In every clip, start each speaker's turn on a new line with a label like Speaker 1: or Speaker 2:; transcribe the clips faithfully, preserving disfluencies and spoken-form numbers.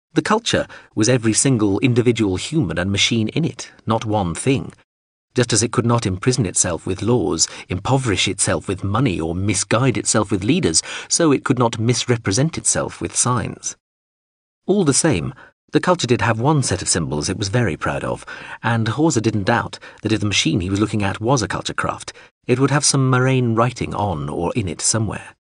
Speaker 1: The culture was every single individual human and machine in it, not one thing. Just as it could not imprison itself with laws, impoverish itself with money, or misguide itself with leaders, so it could not misrepresent itself with signs. All the same, the culture did have one set of symbols it was very proud of, and Hawser didn't doubt that if the machine he was looking at was a culture craft, it would have some Moraine writing on or in it somewhere.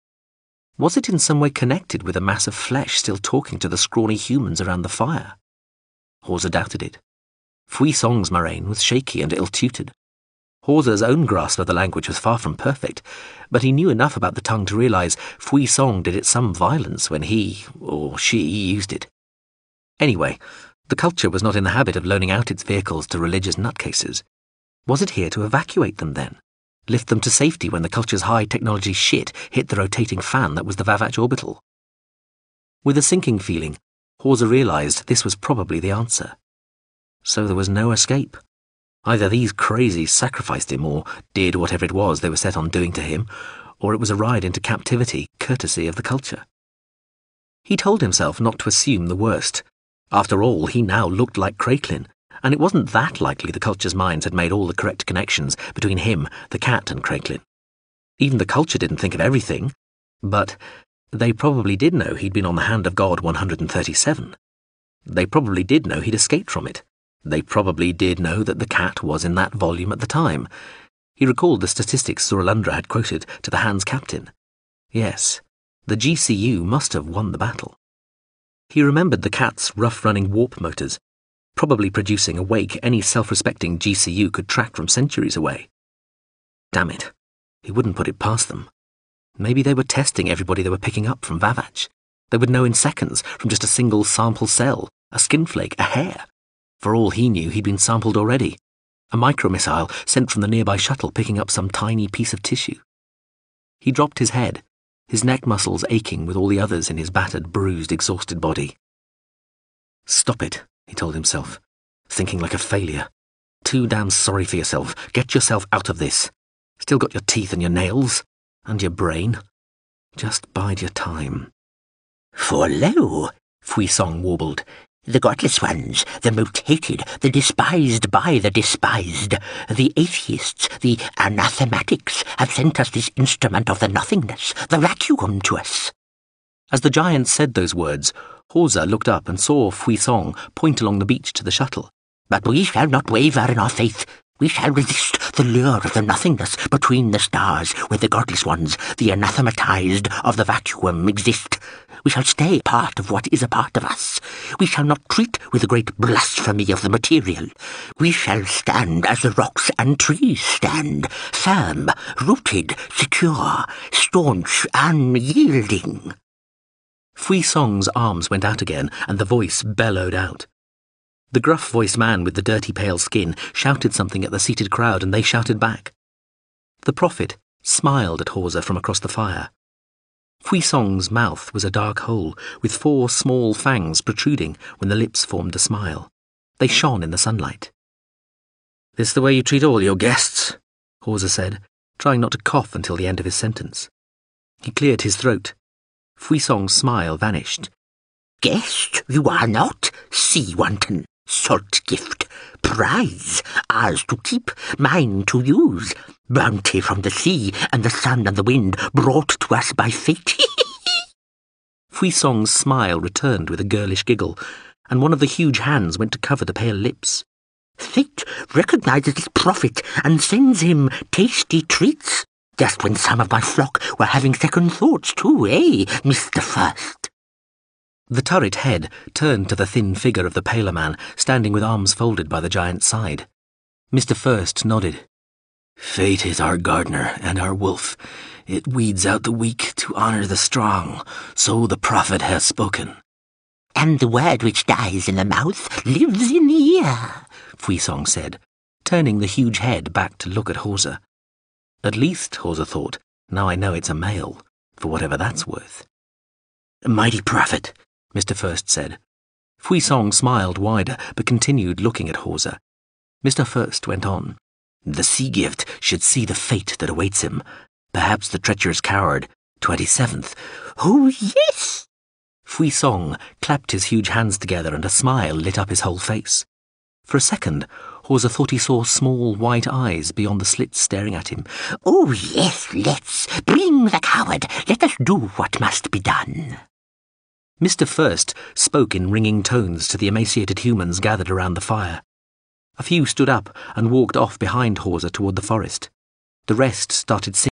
Speaker 1: Was it in some way connected with a mass of flesh still talking to the scrawny humans around the fire? Hawser doubted it. Fui Song's Moraine was shaky and ill-tutored. Hawser's own grasp of the language was far from perfect, but he knew enough about the tongue to realize Fui Song did it some violence when he, or she, used it. Anyway, the culture was not in the habit of loaning out its vehicles to religious nutcases. Was it here to evacuate them then? Lift them to safety when the culture's high-technology shit hit the rotating fan that was the Vavach orbital? With a sinking feeling, Hawser realized this was probably the answer. So there was no escape. Either these crazies sacrificed him or did whatever it was they were set on doing to him, or it was a ride into captivity, courtesy of the culture. He told himself not to assume the worst. After all, he now looked like Craiglin, and it wasn't that likely the culture's minds had made all the correct connections between him, the cat, and Craiglin. Even the culture didn't think of everything, but they probably did know he'd been on the Hand of God one hundred thirty-seven. They probably did know he'd escaped from it. They probably did know that the cat was in that volume at the time. He recalled the statistics Zuralundra had quoted to the Hand's captain. Yes, the G C U must have won the battle. He remembered the cat's rough-running warp motors, probably producing a wake any self-respecting G C U could track from centuries away. Damn it, he wouldn't put it past them. Maybe they were testing everybody they were picking up from Vavach. They would know in seconds from just a single sample cell, a skin flake, a hair. For all he knew, he'd been sampled already. A micromissile sent from the nearby shuttle picking up some tiny piece of tissue. He dropped his head, his neck muscles aching with all the others in his battered, bruised, exhausted body. Stop it, he told himself, thinking like a failure. Too damn sorry for yourself. Get yourself out of this. Still got your teeth and your nails, and your brain. Just bide your time.
Speaker 2: For lo, Fui Song warbled, the godless ones, the mutated, the despised by the despised, the atheists, the anathematics, have sent us this instrument of the nothingness, the vacuum to us.
Speaker 1: As the giant said those words, Hawser looked up and saw Fui Song point along the beach to the shuttle.
Speaker 2: But we shall not waver in our faith. We shall resist the lure of the nothingness between the stars where the godless ones, the anathematized of the vacuum, exist. We shall stay part of what is a part of us. We shall not treat with the great blasphemy of the material. We shall stand as the rocks and trees stand, firm, rooted, secure, staunch, unyielding.
Speaker 1: Fui Song's arms went out again, and the voice bellowed out. The gruff-voiced man with the dirty pale skin shouted something at the seated crowd, and they shouted back. The prophet smiled at Hawser from across the fire. Fui Song's mouth was a dark hole, with four small fangs protruding when the lips formed a smile. They shone in the sunlight. "This the way you treat all your guests?" Hawser said, trying not to cough until the end of his sentence. He cleared his throat. Fui Song's smile vanished.
Speaker 2: "Guest you are not, sea wanton, salt gift, prize, ours to keep, mine to use, bounty from the sea and the sun and the wind, brought to us by fate."
Speaker 1: Fui Song's smile returned with a girlish giggle, and one of the huge hands went to cover the pale lips.
Speaker 2: "Fate recognizes its prophet and sends him tasty treats, just when some of my flock were having second thoughts too, eh, Mister First?"
Speaker 1: The turret head turned to the thin figure of the paler man, standing with arms folded by the giant's side. Mister First nodded. "Fate is our gardener and our wolf. It weeds out the weak to honour the strong, so the prophet has spoken."
Speaker 2: "And the word which dies in the mouth lives in the ear,"
Speaker 1: Fui Song said, turning the huge head back to look at Hawser. At least, Hawser thought, now I know it's a male, for whatever that's worth. "Mighty prophet," Mister First said. Fui Song smiled wider, but continued looking at Hawser. Mister First went on. "The sea gift should see the fate that awaits him. Perhaps the treacherous coward, twenty-seventh.
Speaker 2: "Oh, yes!"
Speaker 1: Fui Song clapped his huge hands together and a smile lit up his whole face. For a second, Hawser thought he saw small white eyes beyond the slits staring at him.
Speaker 2: "Oh, yes, let's. Bring the coward. Let us do what must be done."
Speaker 1: Mister First spoke in ringing tones to the emaciated humans gathered around the fire. A few stood up and walked off behind Hawser toward the forest. The rest started singing.